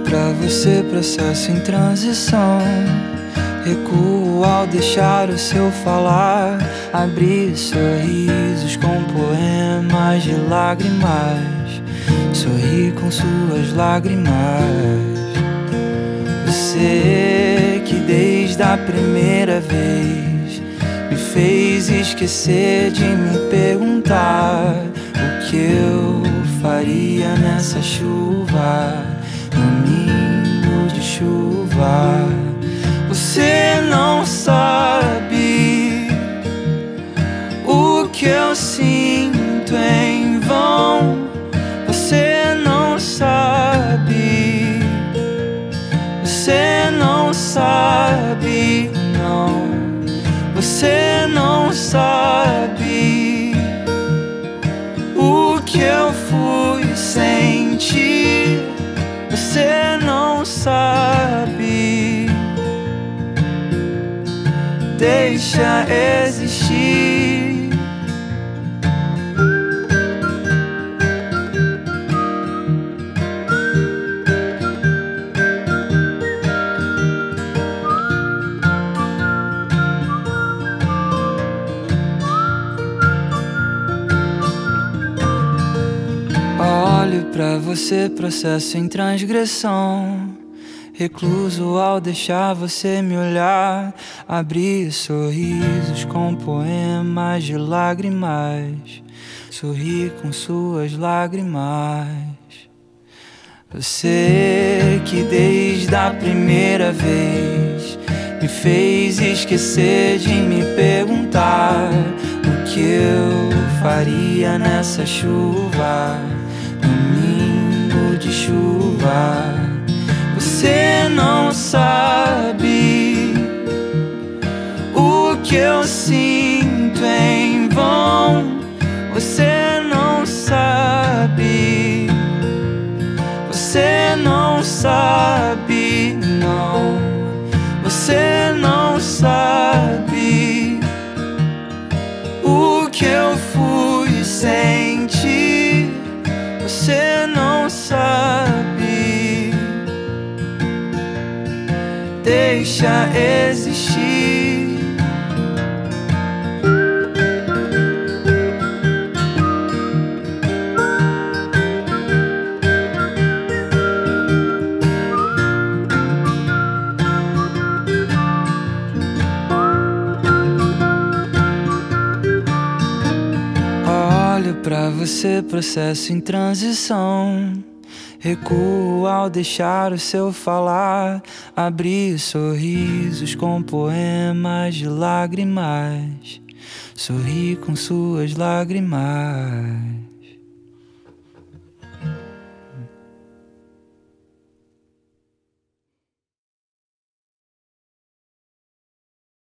pra você, processo em transição. Recuo ao deixar o seu falar, abrir sorrisos com poemas de lágrimas, sorri com suas lágrimas. Você que desde a primeira vez me fez esquecer de me perguntar o que eu faria nessa chuva, domingo de chuva. Você não sabe o que eu sinto em vão. Você não sabe. Você não sabe, não. Você não sabe o que eu fui sentir. Você não sabe. Deixa existir. Olho pra você, processo em transgressão. Recluso ao deixar você me olhar, abrir sorrisos com poemas de lágrimas, sorri com suas lágrimas. Você que desde a primeira vez me fez esquecer de me perguntar o que eu faria nessa chuva, domingo de chuva. Você não sabe o que eu sinto em vão. Você não sabe. Você não sabe, não. Você não sabe o que eu fui sentir. Você não sabe. Deixa existir. Olho pra você, processo em transição. Recuo ao deixar o seu falar, abrir sorrisos com poemas de lágrimas, sorri com suas lágrimas.